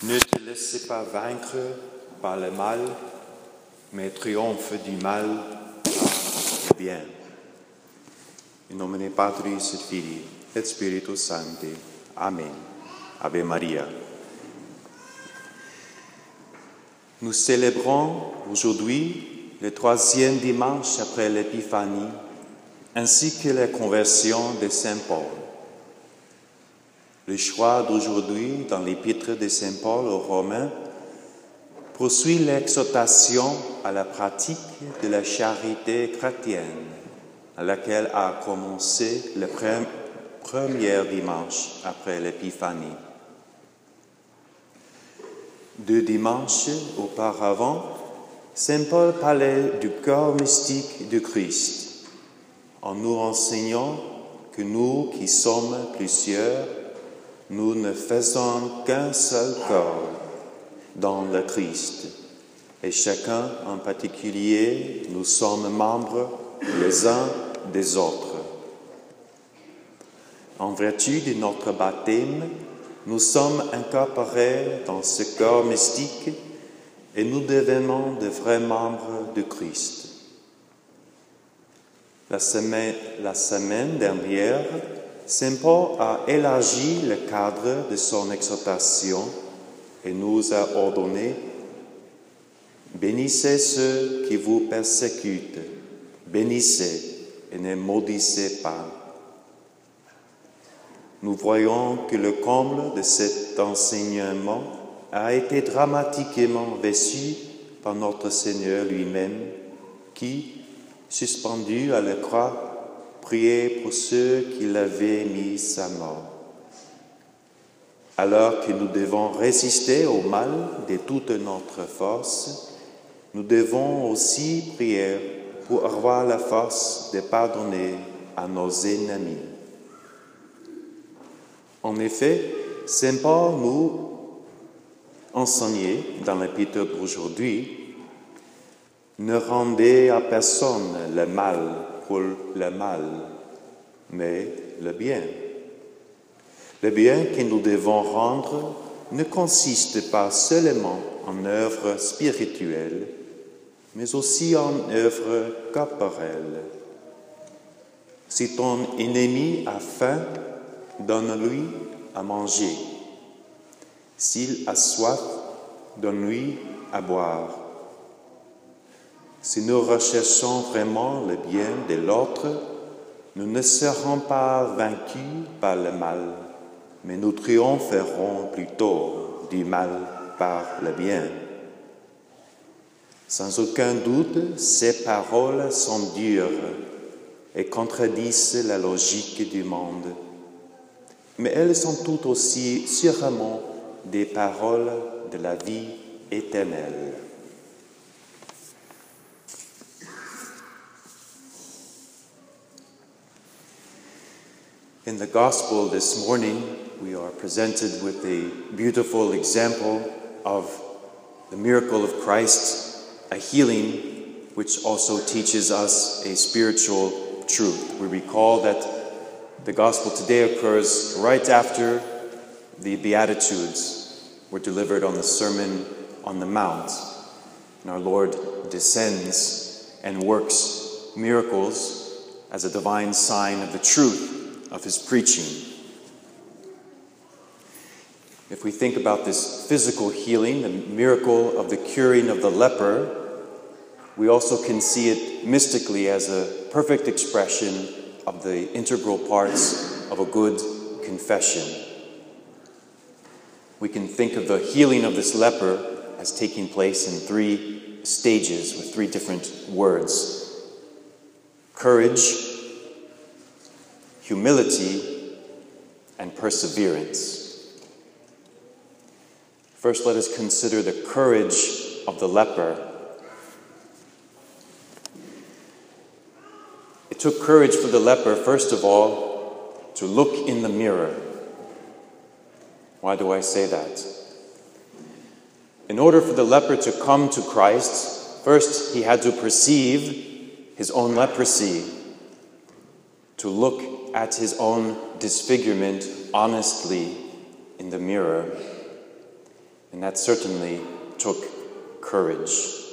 Ne te laissez pas vaincre par le mal, mais triomphe du mal par le bien. In nomine Patris et Filii et Spiritus Sancti. Amen. Ave Maria. Nous célébrons aujourd'hui le 3e dimanche après l'Épiphanie, ainsi que la conversion de Saint Paul. Le choix d'aujourd'hui dans l'Épître de Saint Paul aux Romains poursuit l'exhortation à la pratique de la charité chrétienne, à laquelle a commencé le premier dimanche après l'Épiphanie. 2 dimanches auparavant, Saint Paul parlait du corps mystique du Christ, en nous enseignant que nous qui sommes plusieurs, nous ne faisons qu'un seul corps dans le Christ, et chacun en particulier, nous sommes membres les uns des autres. En vertu de notre baptême, nous sommes incorporés dans ce corps mystique et nous devenons de vrais membres de Christ. La semaine dernière, Saint Paul a élargi le cadre de son exhortation et nous a ordonné « Bénissez ceux qui vous persécutent, bénissez et ne maudissez pas ». Nous voyons que le comble de cet enseignement a été dramatiquement reçu par notre Seigneur lui-même, qui, suspendu à la croix, priait pour ceux qui l'avaient mis à mort. Alors que nous devons résister au mal de toute notre force, nous devons aussi prier pour avoir la force de pardonner à nos ennemis. En effet, Saint Paul nous enseignait dans l'épître d'aujourd'hui, ne rendez à personne le mal pour le mal, mais le bien. Le bien que nous devons rendre ne consiste pas seulement en œuvres spirituelles, mais aussi en œuvres corporelles. Si ton ennemi a faim, donne-lui à manger. S'il a soif, donne-lui à boire. Si nous recherchons vraiment le bien de l'autre, nous ne serons pas vaincus par le mal, mais nous triompherons plutôt du mal par le bien. Sans aucun doute, ces paroles sont dures et contredisent la logique du monde. Mais elles sont tout aussi sûrement des paroles de la vie éternelle. In the Gospel this morning, we are presented with a beautiful example of the miracle of Christ, a healing which also teaches us a spiritual truth. We recall that the Gospel today occurs right after the Beatitudes were delivered on the Sermon on the Mount. And our Lord descends and works miracles as a divine sign of the truth of his preaching. If we think about this physical healing, the miracle of the curing of the leper, we also can see it mystically as a perfect expression of the integral parts of a good confession. We can think of the healing of this leper as taking place in 3 stages with 3 different words: courage, humility, and perseverance. First, let us consider the courage of the leper. It took courage for the leper, first of all, to look in the mirror. Why do I say that? In order for the leper to come to Christ, first he had to perceive his own leprosy, to look at his own disfigurement honestly in the mirror. And that certainly took courage.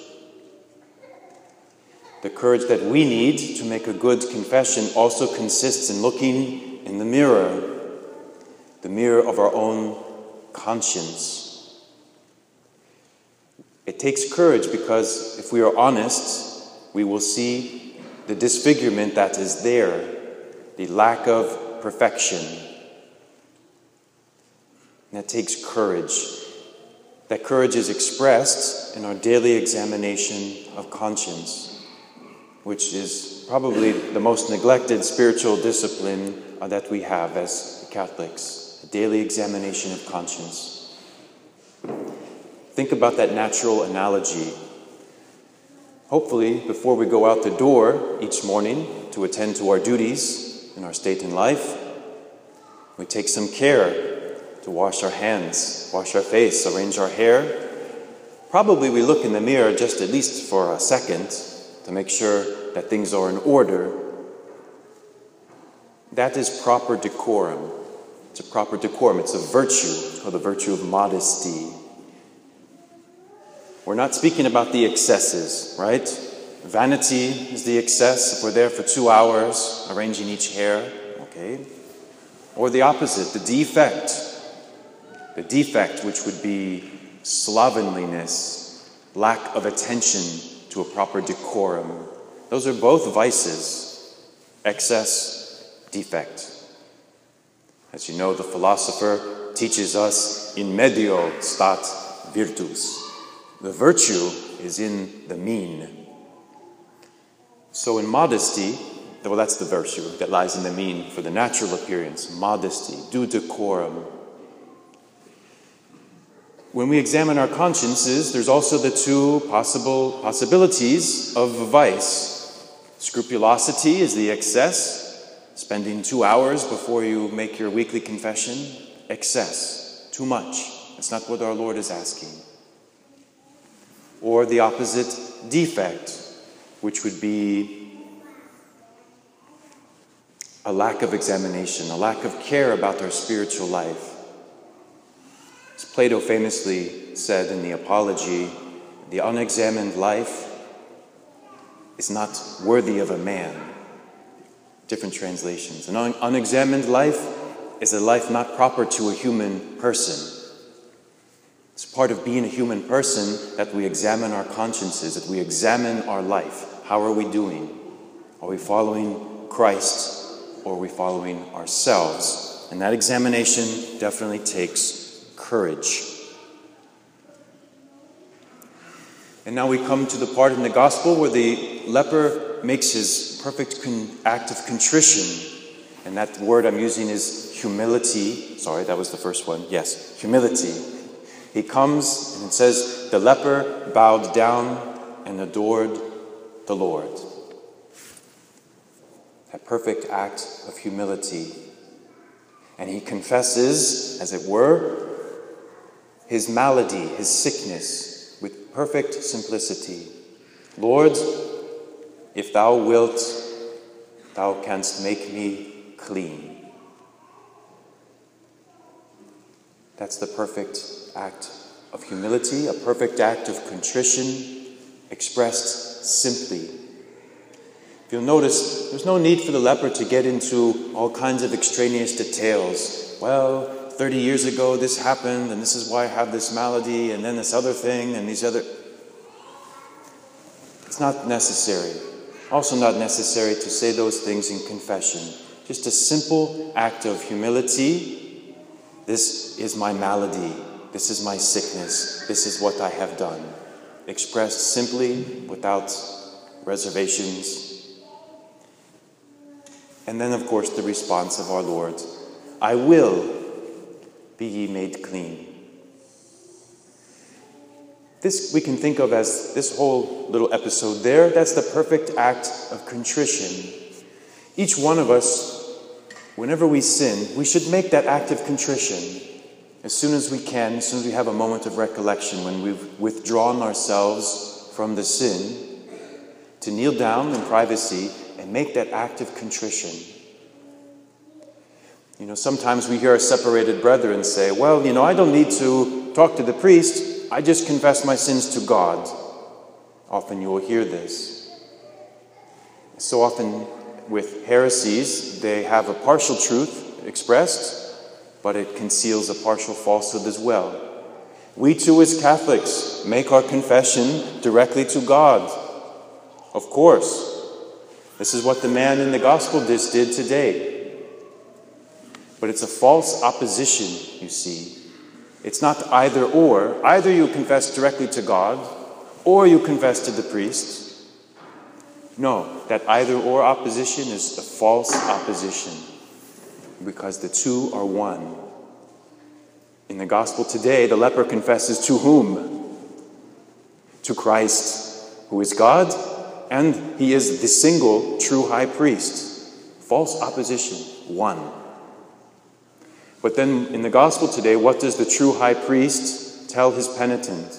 The courage that we need to make a good confession also consists in looking in the mirror of our own conscience. It takes courage because if we are honest, we will see the disfigurement that is there, the lack of perfection. And that takes courage. That courage is expressed in our daily examination of conscience, which is probably the most neglected spiritual discipline that we have as Catholics, a daily examination of conscience. Think about that natural analogy. Hopefully, before we go out the door each morning to attend to our duties in our state in life, we take some care to wash our hands, wash our face, arrange our hair. Probably we look in the mirror just at least for a second to make sure that things are in order. That is proper decorum. It's a proper decorum. It's a virtue. It's called the virtue of modesty. We're not speaking about the excesses, right? Vanity is the excess. If we're there for 2 hours arranging each hair, okay? Or the opposite, the defect. The defect, which would be slovenliness, lack of attention to a proper decorum. Those are both vices. Excess, defect. As you know, the philosopher teaches us, in medio stat virtus. The virtue is in the mean. So in modesty, well, that's the virtue that lies in the mean for the natural appearance. Modesty, do decorum. When we examine our consciences, there's also the two possibilities of vice. Scrupulosity is the excess, spending 2 hours before you make your weekly confession. Excess, too much. That's not what our Lord is asking. Or the opposite, defect, which would be a lack of examination, a lack of care about our spiritual life. As Plato famously said in the Apology, the unexamined life is not worthy of a man. Different translations. An unexamined life is a life not proper to a human person. It's part of being a human person that we examine our consciences, that we examine our life. How are we doing? Are we following Christ or are we following ourselves? And that examination definitely takes courage. And now we come to the part in the gospel where the leper makes his perfect act of contrition. And that word I'm using is humility. Sorry, that was the first one. Yes, humility. He comes and it says, the leper bowed down and adored the Lord. That perfect act of humility. And he confesses, as it were, his malady, his sickness, with perfect simplicity. Lord, if thou wilt, thou canst make me clean. That's the perfect act of humility, a perfect act of contrition, expressed simply. If you'll notice, there's no need for the leper to get into all kinds of extraneous details. Well, 30 years ago this happened, and this is why I have this malady, and then this other thing, and these other... It's not necessary. Also not necessary to say those things in confession. Just a simple act of humility. This is my malady. This is my sickness. This is what I have done. Expressed simply, without reservations. And then, of course, the response of our Lord. I will be ye made clean. This we can think of as this whole little episode there. That's the perfect act of contrition. Each one of us, whenever we sin, we should make that act of contrition as soon as we can, as soon as we have a moment of recollection, when we've withdrawn ourselves from the sin, to kneel down in privacy and make that act of contrition. You know, sometimes we hear our separated brethren say, well, I don't need to talk to the priest, I just confess my sins to God. Often you will hear this. So often with heresies, they have a partial truth expressed, but it conceals a partial falsehood as well. We too as Catholics make our confession directly to God. Of course. This is what the man in the gospel did today. But it's a false opposition, you see. It's not either or. Either you confess directly to God, or you confess to the priest. No, that either or opposition is a false opposition, because the two are one. In the gospel today, the leper confesses to whom? To Christ, who is God, and he is the single true high priest. False opposition, one. But then in the gospel today, what does the true high priest tell his penitent?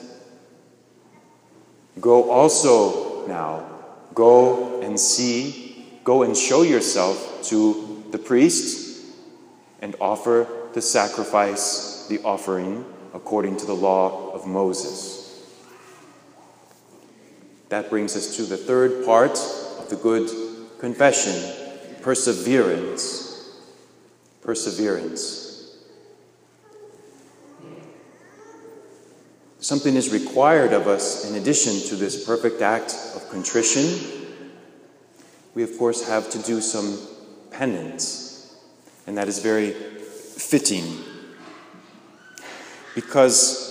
Go also now, go and show yourself to the priest and offer the sacrifice, the offering, according to the law of Moses. That brings us to the third part of the good confession, perseverance. Perseverance. Something is required of us in addition to this perfect act of contrition. We, of course, have to do some penance, and that is very fitting, because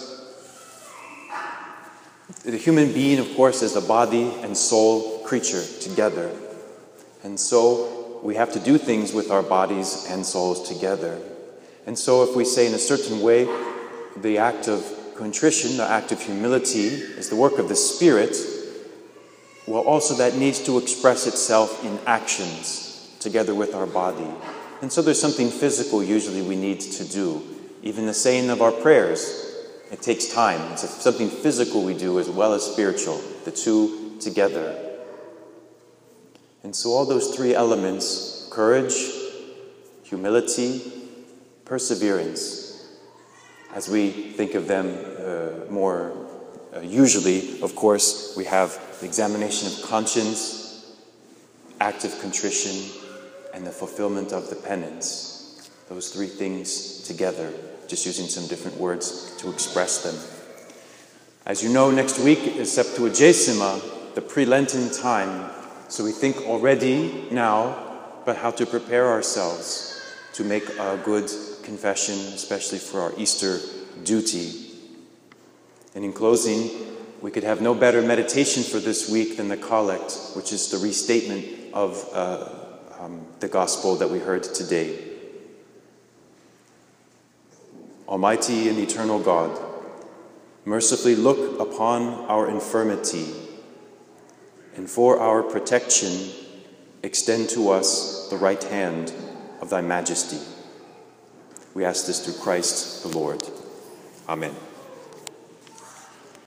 the human being, of course, is a body and soul creature together. And so we have to do things with our bodies and souls together. And so if we say in a certain way, the act of contrition, the act of humility, is the work of the Spirit, well, also that needs to express itself in actions together with our body. And so there's something physical usually we need to do. Even the saying of our prayers, it takes time. It's something physical we do as well as spiritual, the two together. And so all those three elements, courage, humility, perseverance, as we think of them more usually, of course, we have the examination of conscience, active contrition, and the fulfillment of the penance. Those three things together, just using some different words to express them. As you know, next week is Septuagesima, the pre-Lenten time. So we think already now about how to prepare ourselves to make a good confession, especially for our Easter duty. And in closing, we could have no better meditation for this week than the Collect, which is the restatement of the Gospel that we heard today. Almighty and eternal God, mercifully look upon our infirmity, and for our protection, extend to us the right hand of thy majesty. We ask this through Christ the Lord. Amen.